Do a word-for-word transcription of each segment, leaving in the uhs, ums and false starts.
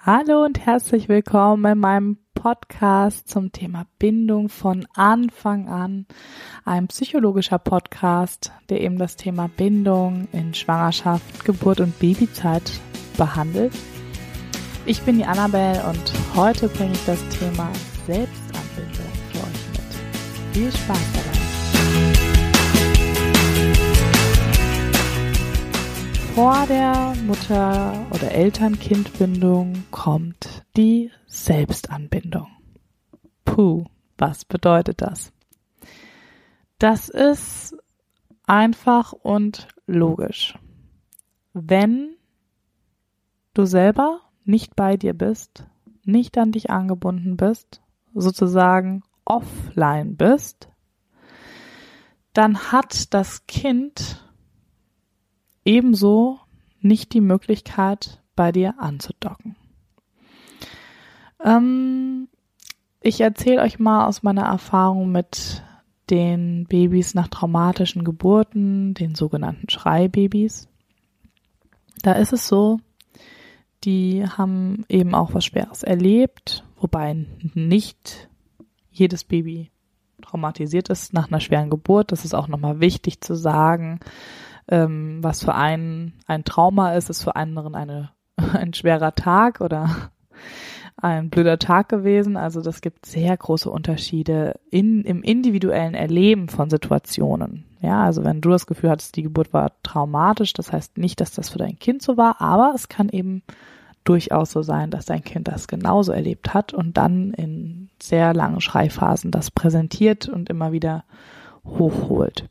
Hallo und herzlich willkommen in meinem Podcast zum Thema Bindung von Anfang an. Ein psychologischer Podcast, der eben das Thema Bindung in Schwangerschaft, Geburt und Babyzeit behandelt. Ich bin die Annabelle und heute bringe ich das Thema Selbstanbindung für euch mit. Viel Spaß dabei! Vor der Mutter- oder Eltern-Kind-Bindung kommt die Selbstanbindung. Puh, was bedeutet das? Das ist einfach und logisch. Wenn du selber nicht bei dir bist, nicht an dich angebunden bist, sozusagen offline bist, dann hat das Kind ebenso nicht die Möglichkeit, bei dir anzudocken. Ähm, ich erzähle euch mal aus meiner Erfahrung mit den Babys nach traumatischen Geburten, den sogenannten Schreibabys. Da ist es so, die haben eben auch was Schweres erlebt, wobei nicht jedes Baby traumatisiert ist nach einer schweren Geburt. Das ist auch nochmal wichtig zu sagen. Ähm, was für einen ein Trauma ist, ist für anderen eine, ein schwerer Tag oder ein blöder Tag gewesen. Also das gibt sehr große Unterschiede in, im individuellen Erleben von Situationen. Ja, also wenn du das Gefühl hattest, die Geburt war traumatisch, das heißt nicht, dass das für dein Kind so war, aber es kann eben durchaus so sein, dass dein Kind das genauso erlebt hat und dann in sehr langen Schreiphasen das präsentiert und immer wieder hochholt.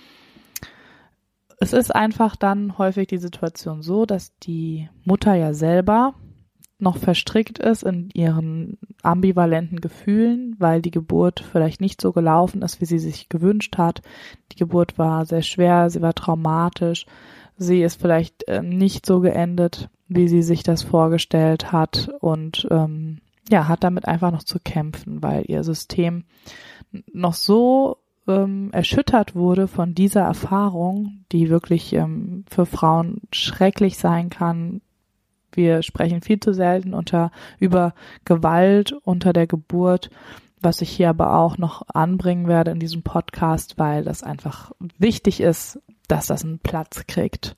Es ist einfach dann häufig die Situation so, dass die Mutter ja selber noch verstrickt ist in ihren ambivalenten Gefühlen, weil die Geburt vielleicht nicht so gelaufen ist, wie sie sich gewünscht hat. Die Geburt war sehr schwer, sie war traumatisch, sie ist vielleicht äh, nicht so geendet, wie sie sich das vorgestellt hat und ähm, ja, hat damit einfach noch zu kämpfen, weil ihr System noch so ähm, erschüttert wurde von dieser Erfahrung, die wirklich ähm, für Frauen schrecklich sein kann. Wir sprechen viel zu selten unter über Gewalt unter der Geburt, was ich hier aber auch noch anbringen werde in diesem Podcast, weil das einfach wichtig ist, dass das einen Platz kriegt.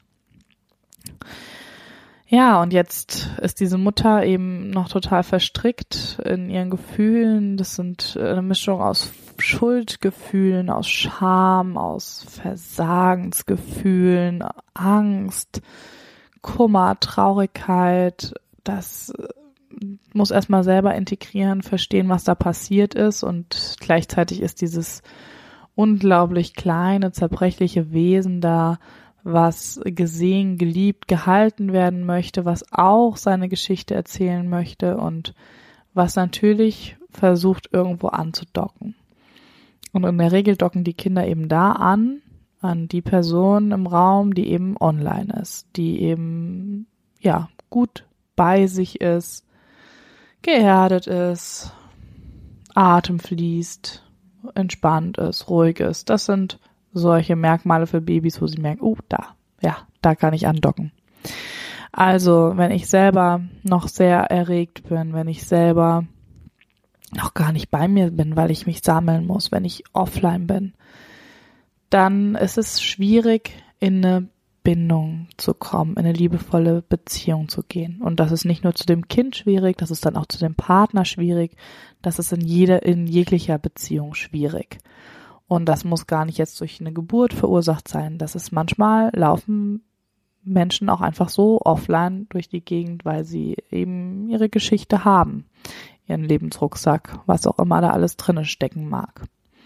Ja, und jetzt ist diese Mutter eben noch total verstrickt in ihren Gefühlen. Das sind eine Mischung aus Schuldgefühlen, aus Scham, aus Versagensgefühlen, Angst, Kummer, Traurigkeit. Das muss erstmal selber integrieren, verstehen, was da passiert ist. Und gleichzeitig ist dieses unglaublich kleine, zerbrechliche Wesen da, was gesehen, geliebt, gehalten werden möchte, was auch seine Geschichte erzählen möchte und was natürlich versucht, irgendwo anzudocken. Und in der Regel docken die Kinder eben da an, an die Person im Raum, die eben online ist, die eben, ja, gut bei sich ist, geerdet ist, Atem fließt, entspannt ist, ruhig ist. Das sind solche Merkmale für Babys, wo sie merken, oh, da, ja, da kann ich andocken. Also, wenn ich selber noch sehr erregt bin, wenn ich selber noch gar nicht bei mir bin, weil ich mich sammeln muss, wenn ich offline bin, dann ist es schwierig, in eine Bindung zu kommen, in eine liebevolle Beziehung zu gehen. Und das ist nicht nur zu dem Kind schwierig, das ist dann auch zu dem Partner schwierig, das ist in jeder, in jeglicher Beziehung schwierig. Und das muss gar nicht jetzt durch eine Geburt verursacht sein. Das ist manchmal laufen Menschen auch einfach so offline durch die Gegend, weil sie eben ihre Geschichte haben, ihren Lebensrucksack, was auch immer da alles drinne stecken mag.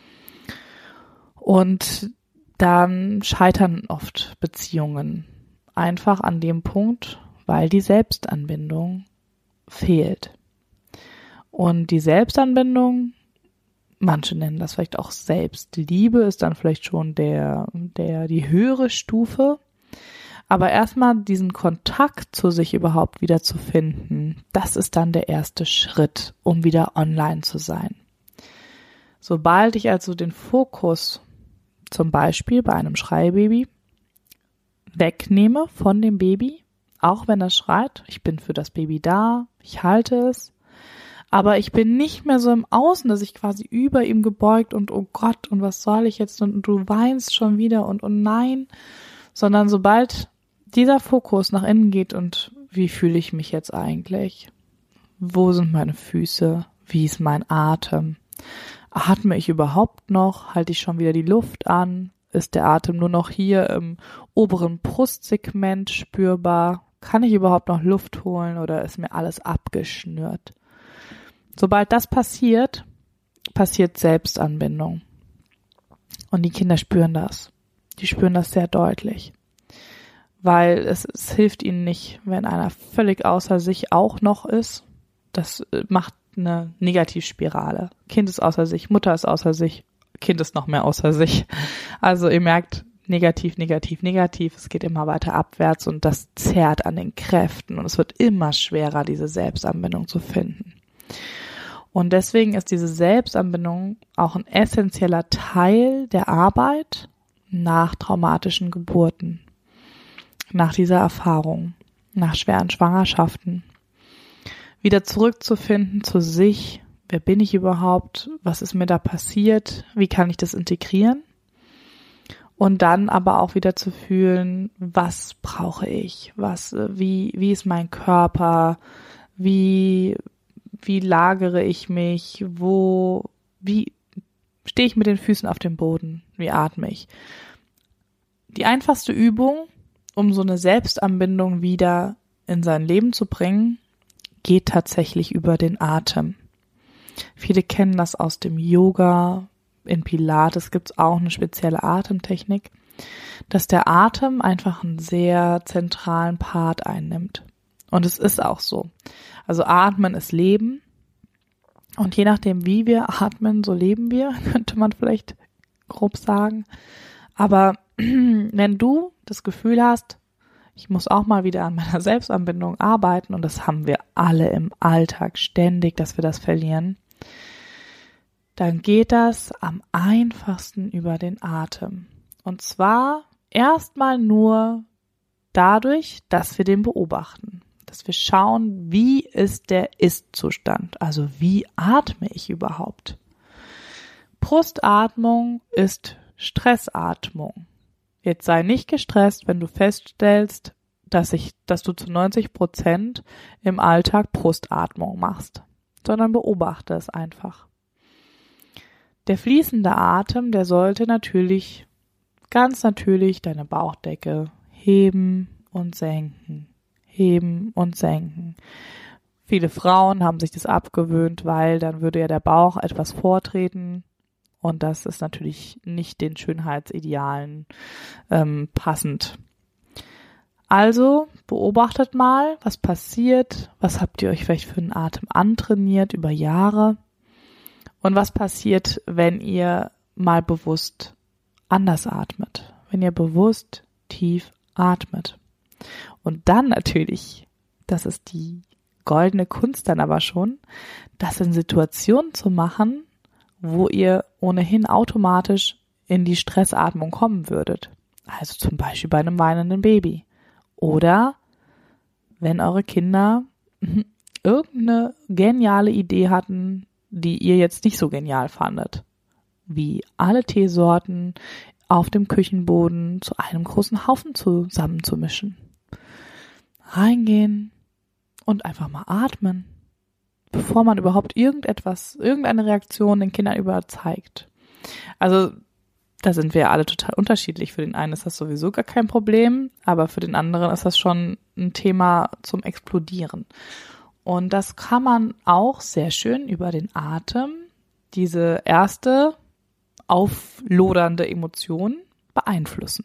Und dann scheitern oft Beziehungen einfach an dem Punkt, weil die Selbstanbindung fehlt. Und die Selbstanbindung, manche nennen das vielleicht auch Selbstliebe, ist dann vielleicht schon der, der, die höhere Stufe. Aber erstmal diesen Kontakt zu sich überhaupt wieder zu finden, das ist dann der erste Schritt, um wieder online zu sein. Sobald ich also den Fokus zum Beispiel bei einem Schreibaby wegnehme von dem Baby auch wenn er schreit. Ich bin für das Baby da, ich halte es. Aber ich bin nicht mehr so im Außen, dass ich quasi über ihm gebeugt und oh Gott, und was soll ich jetzt? Und du weinst schon wieder und oh nein. Sondern sobald dieser Fokus nach innen geht und wie fühle ich mich jetzt eigentlich? Wo sind meine Füße? Wie ist mein Atem? Atme ich überhaupt noch? Halte ich schon wieder die Luft an? Ist der Atem nur noch hier im oberen Brustsegment spürbar? Kann ich überhaupt noch Luft holen oder ist mir alles abgeschnürt? Sobald das passiert, passiert Selbstanbindung. Und die Kinder spüren das. Die spüren das sehr deutlich. Weil es, es hilft ihnen nicht, wenn einer völlig außer sich auch noch ist. Das macht eine Negativspirale. Kind ist außer sich, Mutter ist außer sich, Kind ist noch mehr außer sich. Also ihr merkt, negativ, negativ, negativ, es geht immer weiter abwärts und das zerrt an den Kräften und es wird immer schwerer, diese Selbstanbindung zu finden. Und deswegen ist diese Selbstanbindung auch ein essentieller Teil der Arbeit nach traumatischen Geburten, nach dieser Erfahrung, nach schweren Schwangerschaften. Wieder zurückzufinden zu sich, wer bin ich überhaupt, was ist mir da passiert, wie kann ich das integrieren? Und dann aber auch wieder zu fühlen, was brauche ich, was, wie, wie ist mein Körper, wie, wie lagere ich mich, wo, wie stehe ich mit den Füßen auf dem Boden, wie atme ich. Die einfachste Übung, um so eine Selbstanbindung wieder in sein Leben zu bringen, geht tatsächlich über den Atem. Viele kennen das aus dem Yoga, in Pilates gibt es auch eine spezielle Atemtechnik, dass der Atem einfach einen sehr zentralen Part einnimmt. Und es ist auch so. Also atmen ist Leben. Und je nachdem, wie wir atmen, so leben wir, könnte man vielleicht grob sagen. Aber wenn du das Gefühl hast, ich muss auch mal wieder an meiner Selbstanbindung arbeiten, und das haben wir alle im Alltag ständig, dass wir das verlieren, dann geht das am einfachsten über den Atem. Und zwar erstmal nur dadurch, dass wir den beobachten. Dass wir schauen, wie ist der Ist-Zustand? Also wie atme ich überhaupt? Brustatmung ist Stressatmung. Jetzt sei nicht gestresst, wenn du feststellst, dass ich, dass du zu neunzig Prozent im Alltag Brustatmung machst, sondern beobachte es einfach. Der fließende Atem, der sollte natürlich, ganz natürlich deine Bauchdecke heben und senken, heben und senken. Viele Frauen haben sich das abgewöhnt, weil dann würde ja der Bauch etwas vortreten. Und das ist natürlich nicht den Schönheitsidealen ähm, passend. Also beobachtet mal, was passiert, was habt ihr euch vielleicht für einen Atem antrainiert über Jahre und was passiert, wenn ihr mal bewusst anders atmet, wenn ihr bewusst tief atmet. Und dann natürlich, das ist die goldene Kunst dann aber schon, das in Situationen zu machen, wo ihr ohnehin automatisch in die Stressatmung kommen würdet. Also zum Beispiel bei einem weinenden Baby. Oder wenn eure Kinder irgendeine geniale Idee hatten, die ihr jetzt nicht so genial fandet. Wie alle Teesorten auf dem Küchenboden zu einem großen Haufen zusammenzumischen. Reingehen und einfach mal atmen, bevor man überhaupt irgendetwas, irgendeine Reaktion den Kindern überzeigt. Also da sind wir alle total unterschiedlich. Für den einen ist das sowieso gar kein Problem, aber für den anderen ist das schon ein Thema zum Explodieren. Und das kann man auch sehr schön über den Atem, diese erste auflodernde Emotion, beeinflussen.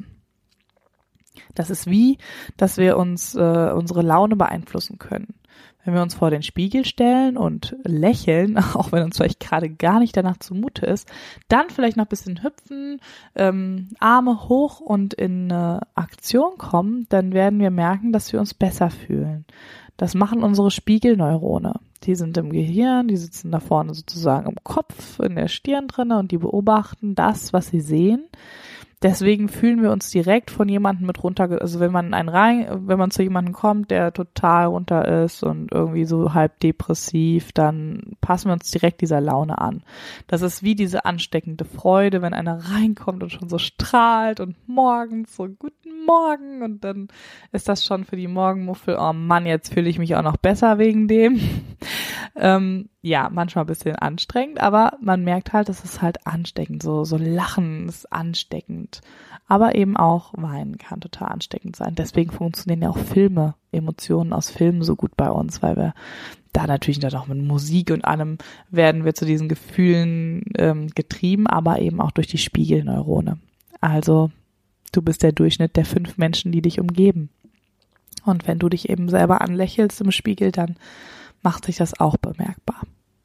Das ist wie, dass wir uns äh, unsere Laune beeinflussen können. Wenn wir uns vor den Spiegel stellen und lächeln, auch wenn uns vielleicht gerade gar nicht danach zumute ist, dann vielleicht noch ein bisschen hüpfen, ähm, Arme hoch und in äh, Aktion kommen, dann werden wir merken, dass wir uns besser fühlen. Das machen unsere Spiegelneurone. Die sind im Gehirn, die sitzen da vorne sozusagen im Kopf, in der Stirn drinne und die beobachten das, was sie sehen. Deswegen fühlen wir uns direkt von jemandem mit runter, also wenn man einen rein, wenn man zu jemandem kommt, der total runter ist und irgendwie so halb depressiv, dann passen wir uns direkt dieser Laune an. Das ist wie diese ansteckende Freude, wenn einer reinkommt und schon so strahlt und morgens so guten Morgen und dann ist das schon für die Morgenmuffel, oh Mann, jetzt fühle ich mich auch noch besser wegen dem. ähm, ja, manchmal ein bisschen anstrengend, aber man merkt halt, es ist halt ansteckend, so, so Lachen ist ansteckend. Aber eben auch Weinen kann total ansteckend sein. Deswegen funktionieren ja auch Filme, Emotionen aus Filmen so gut bei uns, weil wir da natürlich dann auch mit Musik und allem werden wir zu diesen Gefühlen ähm, getrieben, aber eben auch durch die Spiegelneurone. Also du bist der Durchschnitt der fünf Menschen, die dich umgeben. Und wenn du dich eben selber anlächelst im Spiegel, dann macht sich das auch bemerkbar.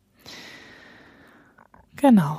Genau.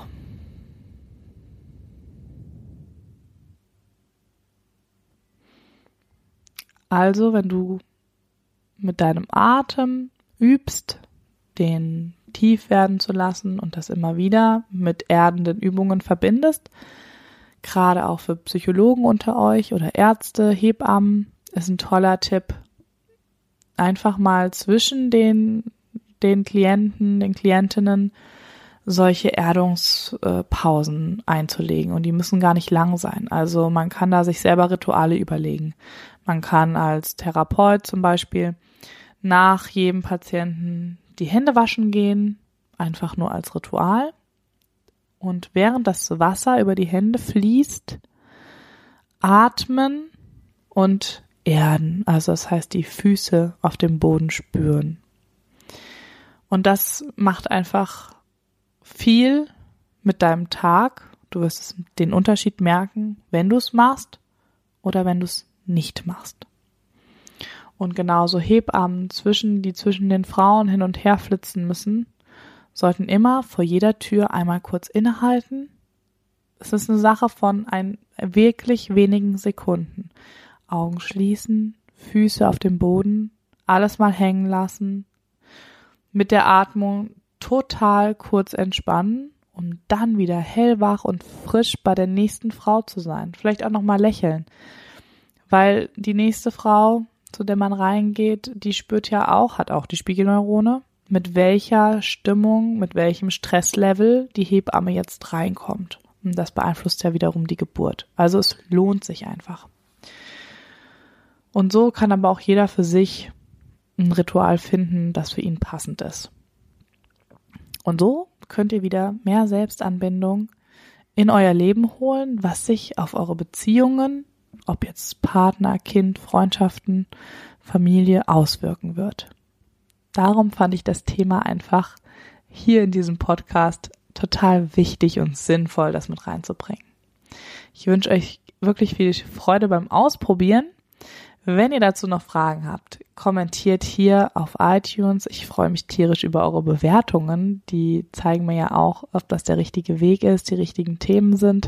Also, wenn du mit deinem Atem übst, den tief werden zu lassen und das immer wieder mit erdenden Übungen verbindest, gerade auch für Psychologen unter euch oder Ärzte, Hebammen, ist ein toller Tipp, einfach mal zwischen den, den Klienten, den Klientinnen solche Erdungspausen einzulegen und die müssen gar nicht lang sein. Also man kann da sich selber Rituale überlegen. Man kann als Therapeut zum Beispiel nach jedem Patienten die Hände waschen gehen, einfach nur als Ritual. Und während das Wasser über die Hände fließt, atmen und erden. Also das heißt, die Füße auf dem Boden spüren. Und das macht einfach viel mit deinem Tag. Du wirst den Unterschied merken, wenn du es machst oder wenn du es nicht machst. Und genauso Hebammen, zwischen, die zwischen den Frauen hin und her flitzen müssen, sollten immer vor jeder Tür einmal kurz innehalten. Es ist eine Sache von ein wirklich wenigen Sekunden. Augen schließen, Füße auf dem Boden, alles mal hängen lassen, mit der Atmung total kurz entspannen, um dann wieder hellwach und frisch bei der nächsten Frau zu sein. Vielleicht auch nochmal lächeln, weil die nächste Frau, zu der man reingeht, die spürt ja auch, hat auch die Spiegelneurone, mit welcher Stimmung, mit welchem Stresslevel die Hebamme jetzt reinkommt. Und das beeinflusst ja wiederum die Geburt. Also es lohnt sich einfach. Und so kann aber auch jeder für sich ein Ritual finden, das für ihn passend ist. Und so könnt ihr wieder mehr Selbstanbindung in euer Leben holen, was sich auf eure Beziehungen, ob jetzt Partner, Kind, Freundschaften, Familie, auswirken wird. Darum fand ich das Thema einfach hier in diesem Podcast total wichtig und sinnvoll, das mit reinzubringen. Ich wünsche euch wirklich viel Freude beim Ausprobieren. Wenn ihr dazu noch Fragen habt, kommentiert hier auf iTunes. Ich freue mich tierisch über eure Bewertungen. Die zeigen mir ja auch, ob das der richtige Weg ist, die richtigen Themen sind.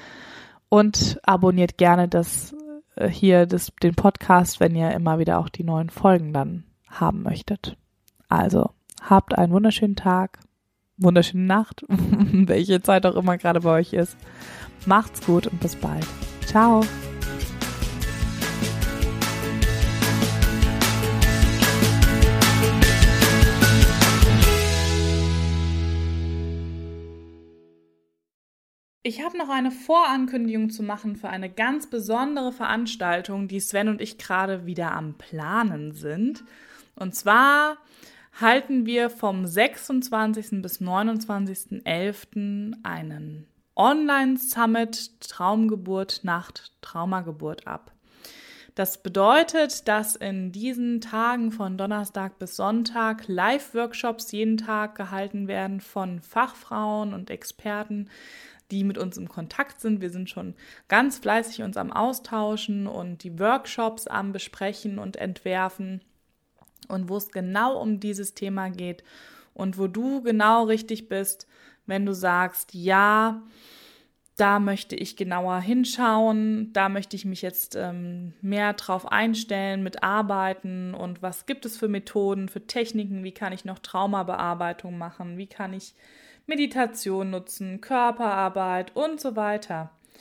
Und abonniert gerne das hier das, den Podcast, wenn ihr immer wieder auch die neuen Folgen dann haben möchtet. Also, habt einen wunderschönen Tag, wunderschöne Nacht, welche Zeit auch immer gerade bei euch ist. Macht's gut und bis bald. Ciao. Ich habe noch eine Vorankündigung zu machen für eine ganz besondere Veranstaltung, die Sven und ich gerade wieder am Planen sind. Und zwar halten wir vom sechsundzwanzigsten bis neunundzwanzigsten elften einen Online-Summit Traumgeburt, Nacht, Traumageburt ab. Das bedeutet, dass in diesen Tagen von Donnerstag bis Sonntag Live-Workshops jeden Tag gehalten werden von Fachfrauen und Experten, die mit uns im Kontakt sind. Wir sind schon ganz fleißig uns am Austauschen und die Workshops am Besprechen und Entwerfen und wo es genau um dieses Thema geht und wo du genau richtig bist, wenn du sagst, ja, da möchte ich genauer hinschauen, da möchte ich mich jetzt ähm, mehr drauf einstellen, mit arbeiten und was gibt es für Methoden, für Techniken, wie kann ich noch Traumabearbeitung machen, wie kann ich Meditation nutzen, Körperarbeit und so weiter.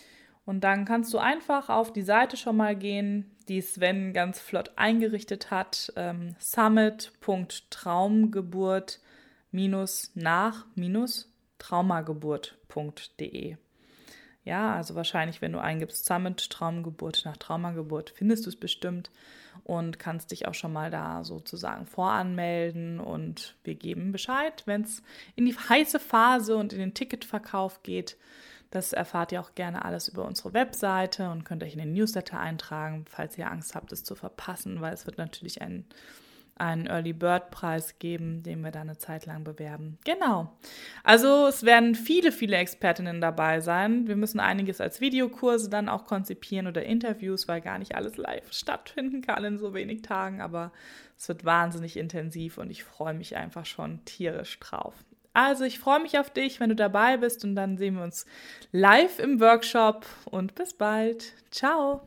Und dann kannst du einfach auf die Seite schon mal gehen, die Sven ganz flott eingerichtet hat, ähm, summit punkt traumgeburt nach traumageburt punkt de. Ja, also wahrscheinlich, wenn du eingibst Summit Traumgeburt nach Traumageburt, findest du es bestimmt und kannst dich auch schon mal da sozusagen voranmelden und wir geben Bescheid, wenn es in die heiße Phase und in den Ticketverkauf geht. Das erfahrt ihr auch gerne alles über unsere Webseite und könnt euch in den Newsletter eintragen, falls ihr Angst habt, es zu verpassen, weil es wird natürlich ein einen Early Bird Preis geben, den wir da eine Zeit lang bewerben. Genau. Also es werden viele, viele Expertinnen dabei sein. Wir müssen einiges als Videokurse dann auch konzipieren oder Interviews, weil gar nicht alles live stattfinden kann in so wenig Tagen. Aber es wird wahnsinnig intensiv und ich freue mich einfach schon tierisch drauf. Also ich freue mich auf dich, wenn du dabei bist und dann sehen wir uns live im Workshop und bis bald. Ciao.